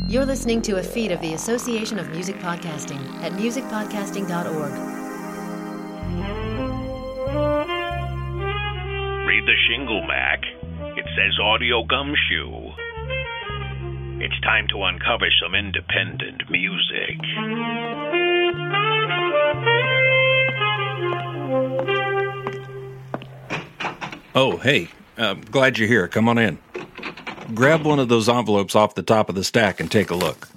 You're listening to a feed of the Association of Music Podcasting at musicpodcasting.org. Read the shingle, Mac. It says Audio Gumshoe. It's time to uncover some independent music. Oh, hey, glad you're here. Come on in. Grab one of those envelopes off the top of the stack and take a look.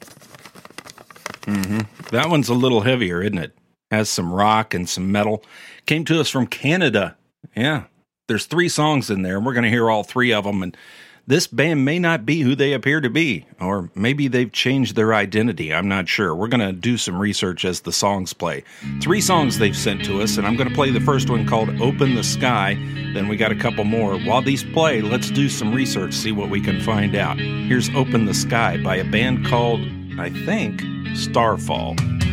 That one's a little heavier, isn't it? Has some rock and some metal. Came to us from Canada. Yeah, there's 3 songs in there, and we're going to hear all 3 of them. And this band may not be who they appear to be, or maybe they've changed their identity. I'm not sure. We're going to do some research as the songs play. 3 songs they've sent to us, and I'm going to play the first one called Open the Sky. Then we got a couple more. While these play, let's do some research, see what we can find out. Here's Open the Sky by a band called, I think, Starfall.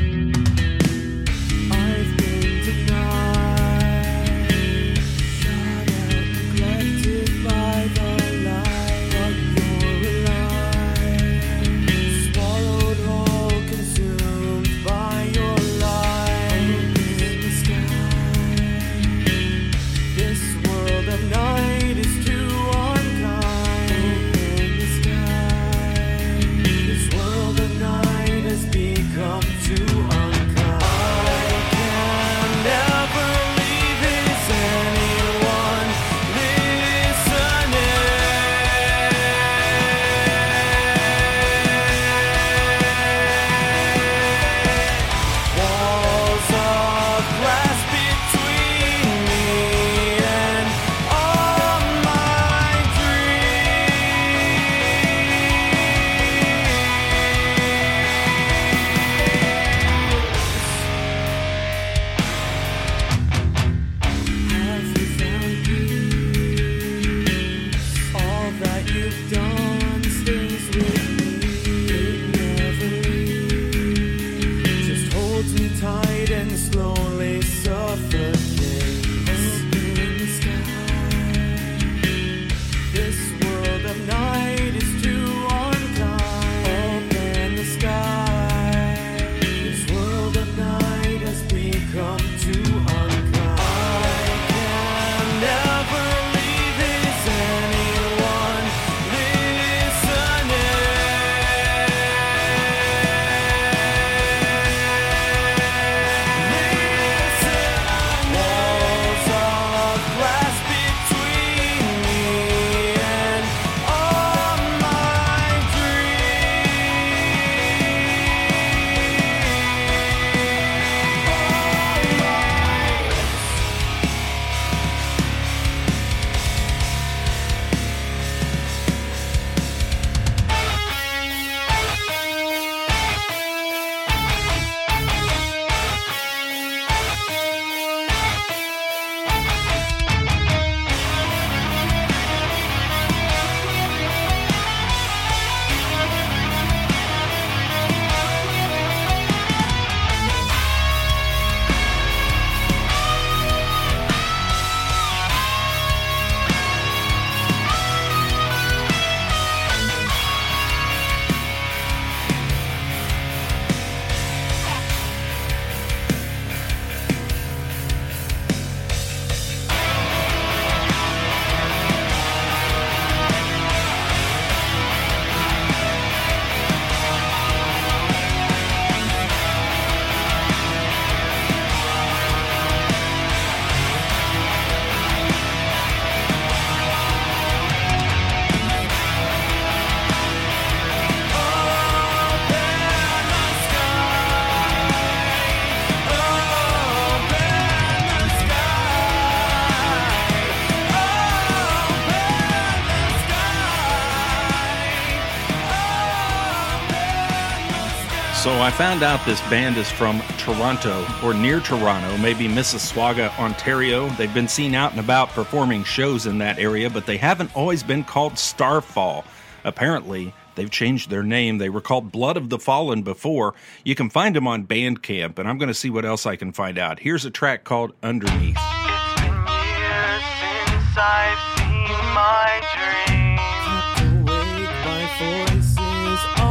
So I found out this band is from Toronto, or near Toronto, maybe Mississauga, Ontario. They've been seen out and about performing shows in that area, but they haven't always been called Starfall. Apparently, they've changed their name. They were called Blood of the Fallen before. You can find them on Bandcamp, and I'm going to see what else I can find out. Here's a track called Underneath. It's been years since I've seen my dream. Kept awake by voices on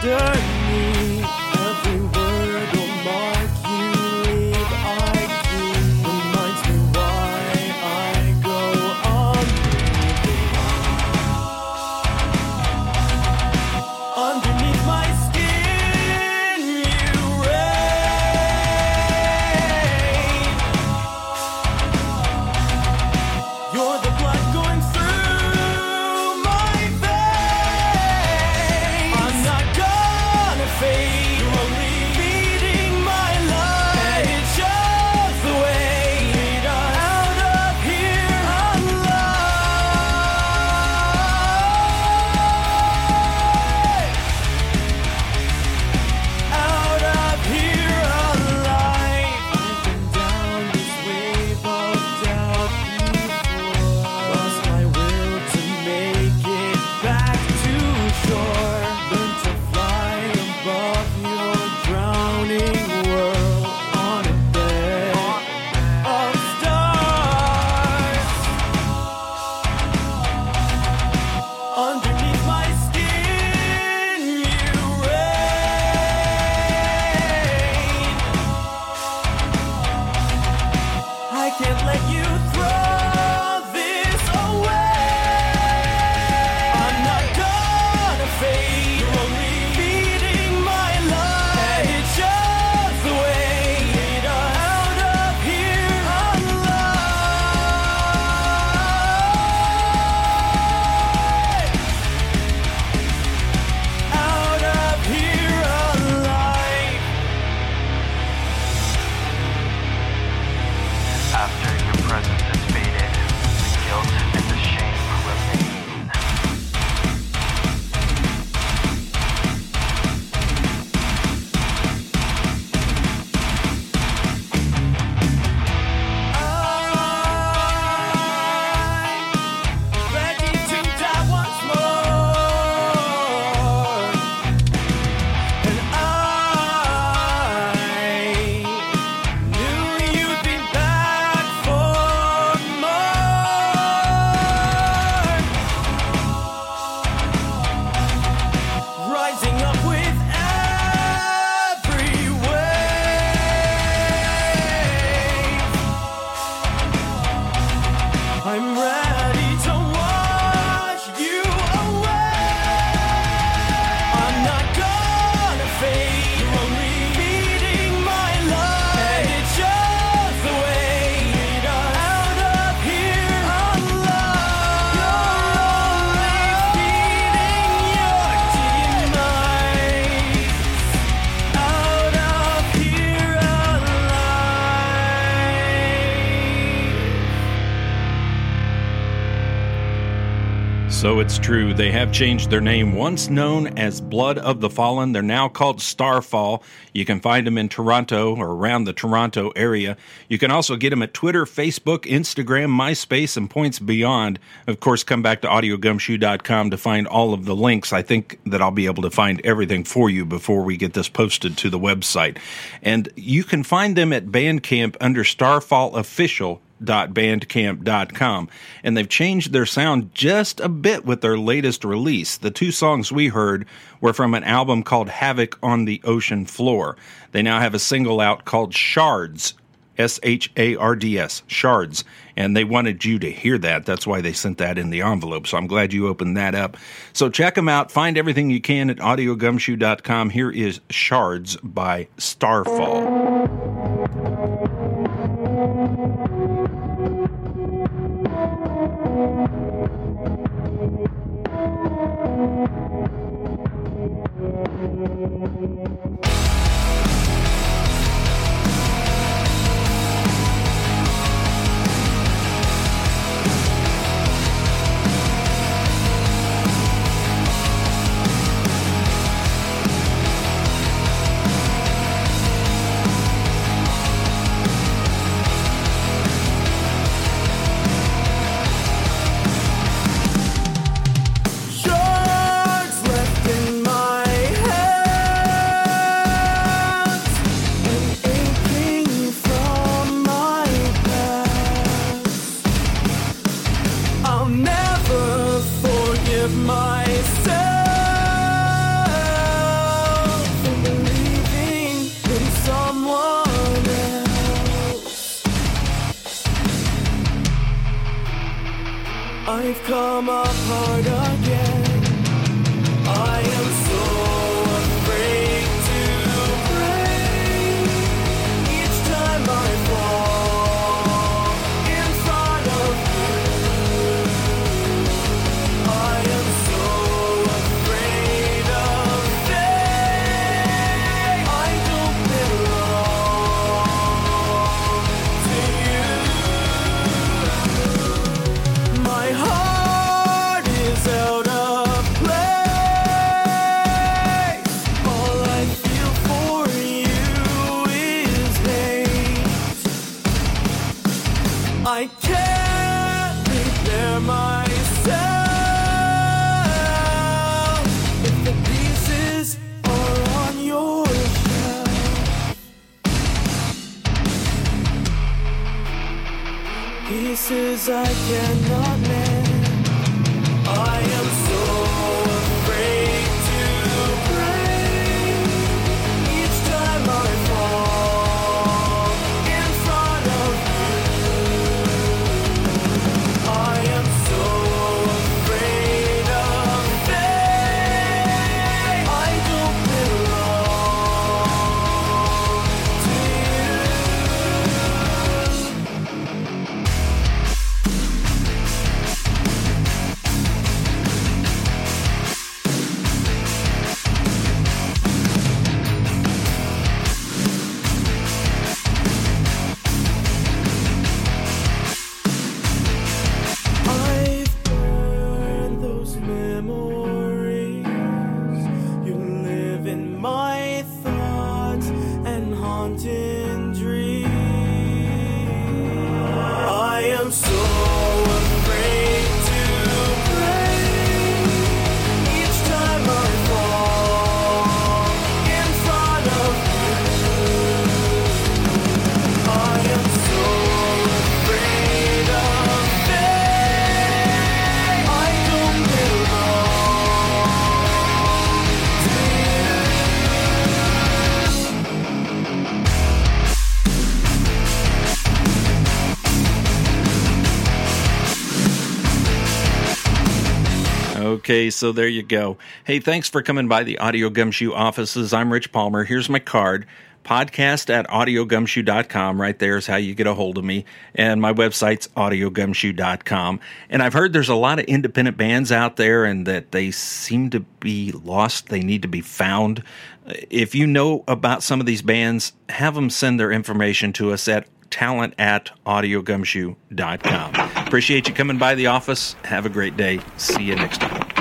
underneath every word or mark you leave. I keep reminds me why I go on breathing. Underneath my skin, you reign. You're the blood going through my veins. I'm not gonna fade. You're only feeding my life. And it shows the way. Lead us out of here alive. Out of here alive. I've been down this wave of doubt before. Lost my will to make it back to shore. Learn to fly above your drowning world on a bed of stars. Underneath my skin, you reign. I can't let you throw this away. I'm not gonna fade. You're only feeding my life. And it shows the way. Lead us out of here alive. Out of here alive. After your presence has faded, the guilt and the shame remain. I'm ready to die once more. And I knew you'd be back for more. Rising up with every wave. I'm ready to wash you away. I'm not gonna fade. You're only feeding my life. And it shows the way. Lead us out of here alive. You're only feeding your demise. Out of here alive. So it's true, they have changed their name. Once known as Blood of the Fallen, they're now called Starfall. You can find them in Toronto or around the Toronto area. You can also get them at Twitter, Facebook, Instagram, MySpace, and points beyond. Of course, come back to audiogumshoe.com to find all of the links. I think that I'll be able to find everything for you before we get this posted to the website. And you can find them at Bandcamp under Starfall Official. .bandcamp.com, and they've changed their sound just a bit with their latest release. The two songs we heard were from an album called Havoc on the Ocean Floor. They now have a single out called Shards, S-H-A-R-D-S, Shards, and they wanted you to hear that. That's why they sent that in the envelope, so I'm glad you opened that up. So check them out. Find everything you can at audiogumshoe.com. Here is Shards by Starfall. I've come apart again. I am so afraid to break. Each time I fall in front of you, I am so afraid of fate. I don't belong to you. My heart is out of place. All I feel for you is hate. I can't prepare myself if the pieces are on your shelf. Pieces I cannot mend. I am so afraid to break. Each time I fall in front of you, I am so afraid of fate. I don't I've burned those memories. You live in my thoughts and haunting dreams. I am so afraid to break. Each time I fall in front of you, I am so afraid of fate. I don't Okay, so there you go. Hey, thanks for coming by the Audio Gumshoe offices. I'm Rich Palmer. Here's my card. Podcast@audiogumshoe.com. Right there is how you get a hold of me. And my website's audiogumshoe.com. And I've heard there's a lot of independent bands out there and that they seem to be lost. They need to be found. If you know about some of these bands, have them send their information to us at talent@audiogumshoe.com. Appreciate you coming by the office. Have a great day. See you next time.